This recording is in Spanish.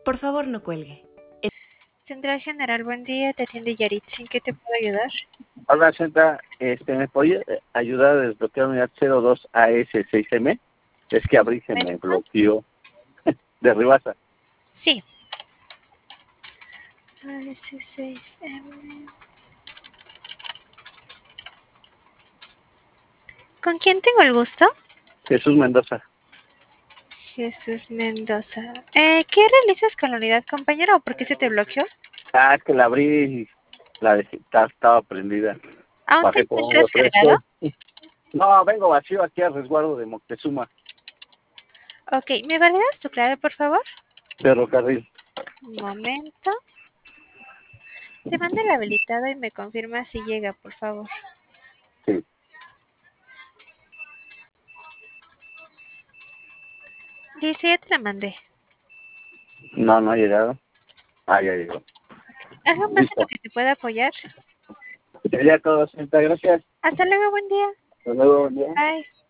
Por favor, no cuelgue. Central General, buen día, te atiende Yaritza, ¿en qué te puedo ayudar? Hola, Senta, ¿me podría ayudar a desbloquear unidad 02AS6M? Es que abrí, se me bloqueó de Ribasa. Sí. AS6M. ¿Con quién tengo el gusto? Jesús Mendoza. Jesús Mendoza. ¿Qué realizas con la unidad, compañero, o por qué se te bloqueó? Es que la abrí y estaba prendida. ¿Aún te Bajé por un encuentras cargado? refresco. No, vengo vacío aquí al resguardo de Moctezuma, Ok, ¿me validas tu clave, por favor? ferrocarril. Un momento. Te mando el habilitado y me confirma si llega, por favor. Sí. Dice, ya te la mandé. No ha llegado. Ya llegó. ¿Algo más en lo Listo. que te pueda apoyar? Sería todo, Senta, gracias. Hasta luego, buen día. Hasta luego, buen día. Bye.